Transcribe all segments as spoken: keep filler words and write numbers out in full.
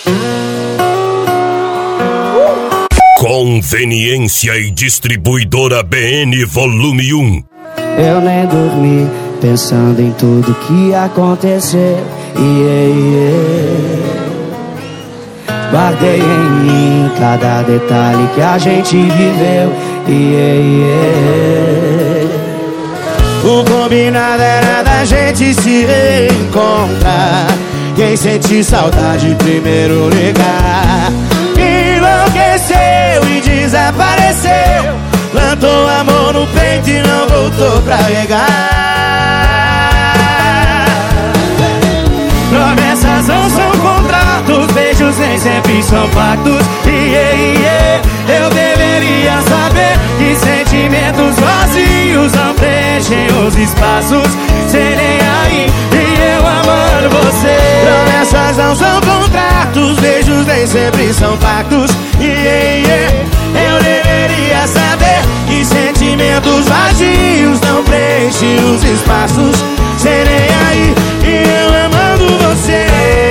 Conveniência e Distribuidora B N Volume um. Eu nem dormi pensando em tudo que aconteceu. Yeah, yeah. Guardei em mim cada detalhe que a gente viveu. Yeah, yeah. O combinado era da gente se reencontrar. Quem sentir saudade primeiro ligar. Enlouqueceu e desapareceu. Plantou amor no peito e não voltou pra regar. Promessas não são contratos, beijos nem sempre são pactos. Yeah, yeah. Eu deveria saber que sentimentos vazios não preenchem os espaços. Sem nem aí, e eu amando você. Promessas não são contratos, beijos nem sempre são pactos. Yeah, yeah. Eu deveria saber que sentimentos vazios não preenchem os espaços. Sem nem aí, e eu amando você.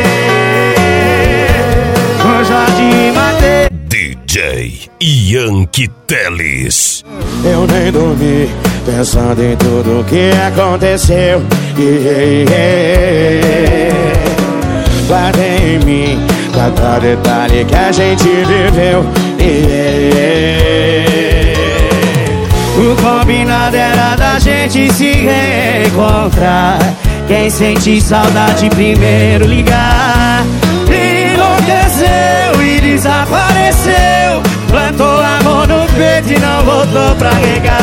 Com Jorge Mateus, D J Yankee Teles. eu nem dormi pensando em tudo que aconteceu. Yeah, yeah. Guardei em mim cada detalhe que a gente viveu. Yeah, yeah. O combinado era da gente se reencontrar. Quem sentir saudade primeiro ligar. Enlouqueceu e desapareceu. Plantou amor no peito e não voltou pra regar.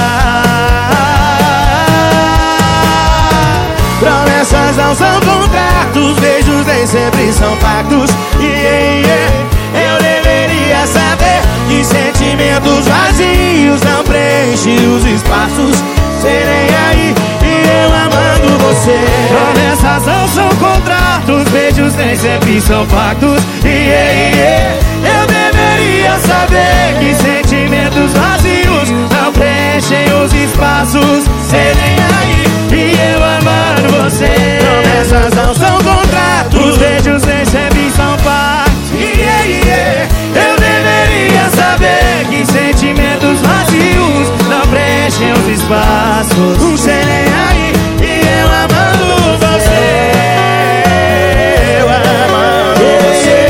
Promessas não são contratos, beijos nem sempre são pactos. Yeah, yeah. Eu deveria saber que sentimentos vazios não preenchem os espaços. Serei aí e eu amando você. Promessas não são contratos, beijos nem sempre são pactos. Yeah, yeah. Eu deveria saber que sentimentos vazios não preenchem os espaços. Serei aí e eu amando você. Promessas não são contratos, beijos nem sempre são pactos. Yeah, yeah. Eu deveria saber que sentimentos vazios não preenchem os espaços. Serei aí e eu amando você. Eu amando você.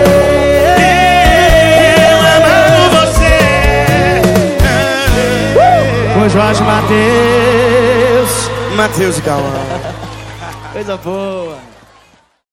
Eu amando você. Com Jorge Mateus, Mateus e Cauã. Coisa boa.